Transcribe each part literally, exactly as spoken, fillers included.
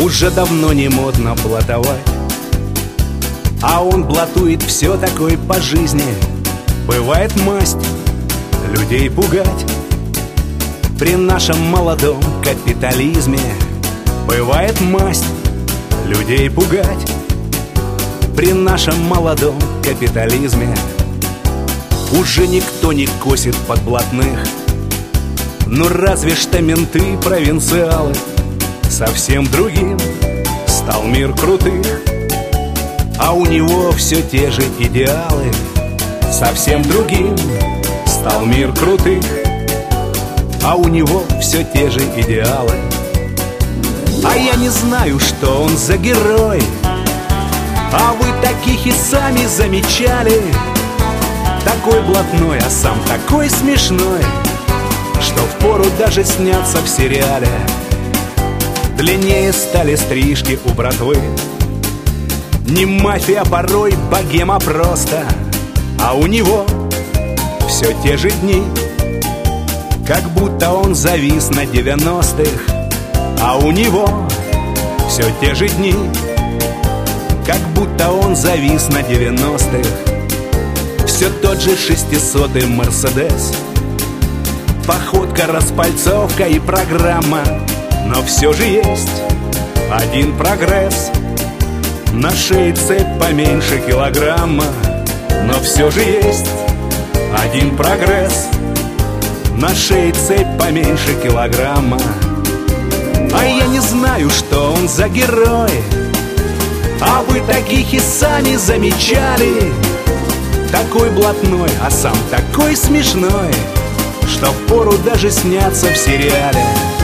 Уже давно не модно блатовать, а он блатует все такое по жизни. Бывает масть людей пугать при нашем молодом капитализме. Бывает масть людей пугать при нашем молодом капитализме. Уже никто не косит под блатных, ну разве что менты провинциалы. Совсем другим стал мир крутых, а у него все те же идеалы. Совсем другим стал мир крутых, а у него все те же идеалы. А я не знаю, что он за герой, а вы таких и сами замечали. Такой блатной, а сам такой смешной, что впору даже сняться в сериале. Длиннее стали стрижки у братвы. Не мафия порой, богема просто, а у него все те же дни, как будто он завис на девяностых. А у него все те же дни, как будто он завис на девяностых. Все тот же шестисотый Мерседес, походка, распальцовка и программа. Но все же есть один прогресс: на шее цепь поменьше килограмма. Но все же есть один прогресс: на шее цепь поменьше килограмма. А я не знаю, что он за герой, а вы таких и сами замечали. Такой блатной, а сам такой смешной, что впору даже сняться в сериале.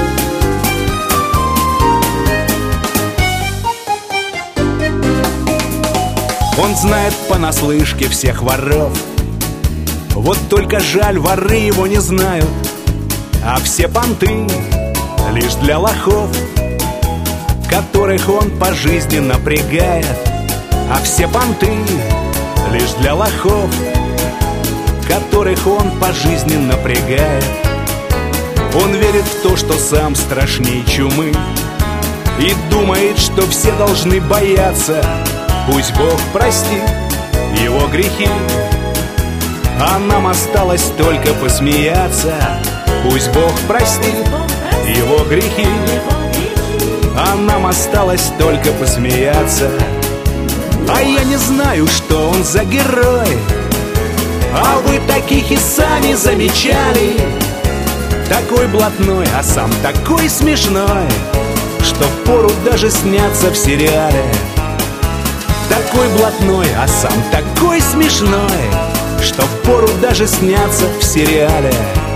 Он знает понаслышке всех воров, вот только жаль, воры его не знают. А все понты лишь для лохов, которых он по жизни напрягает. А все понты лишь для лохов, которых он по жизни напрягает. Он верит в то, что сам страшней чумы, и думает, что все должны бояться. Пусть Бог простит его грехи, а нам осталось только посмеяться. Пусть Бог простит его грехи, а нам осталось только посмеяться. А я не знаю, что он за герой, а вы таких и сами замечали. Такой блатной, а сам такой смешной, что впору даже сняться в сериале. Такой блатной, а сам такой смешной, что впору даже сняться в сериале.